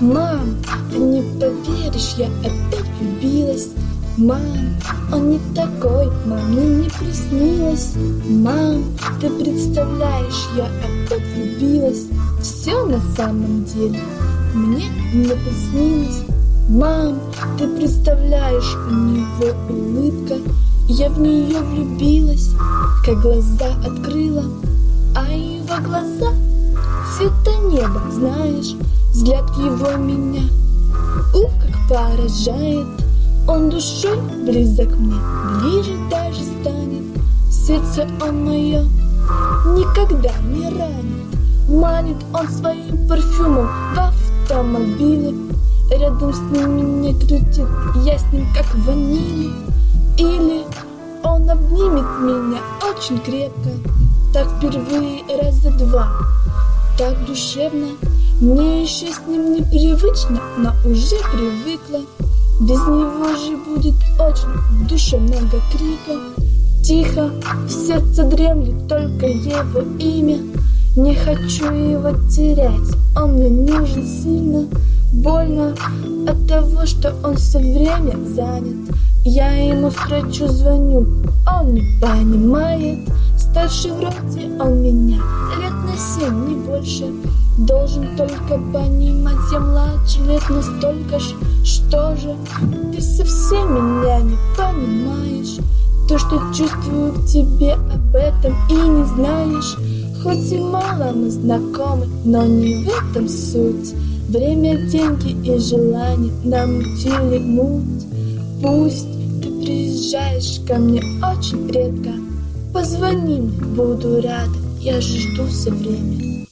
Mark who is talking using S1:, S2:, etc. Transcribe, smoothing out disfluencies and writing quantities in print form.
S1: Мам, ты не поверишь, я опять влюбилась. Мам, он не такой, мам, мне не приснилось. Мам, ты представляешь, я опять влюбилась. Все на самом деле мне не приснилось. Мам, ты представляешь, у него улыбка, я в нее влюбилась, как глаза открыла, а его глаза цвета неба, знаешь, взгляд его меня, как поражает. Он душой близок мне, ближе даже станет. Сердце он мое никогда не ранит. Манит он своим парфюмом в автомобиле. Рядом с ним меня крутит, я с ним как в ваниле. Или он обнимет меня очень крепко, так впервые раза два, так душевно. Мне еще с ним непривычно, но уже привыкла. Без него же будет очень в душе много крика. Тихо в сердце дремлет только его имя. Не хочу его терять, он мне нужен сильно. Больно от того, что он все время занят. Я ему строчу, звоню, он не понимает. Старше вроде он меня лет на 7, не больше. Должен только понимать, я младше лет настолько ж. Что же, ты совсем меня не понимаешь. То, что чувствую к тебе, об этом и не знаешь. Хоть и мало мы знакомы, но не в этом суть. Время, деньги и желание намутили муть. Пусть ты приезжаешь ко мне очень редко, позвони мне, буду рада, я же жду все время.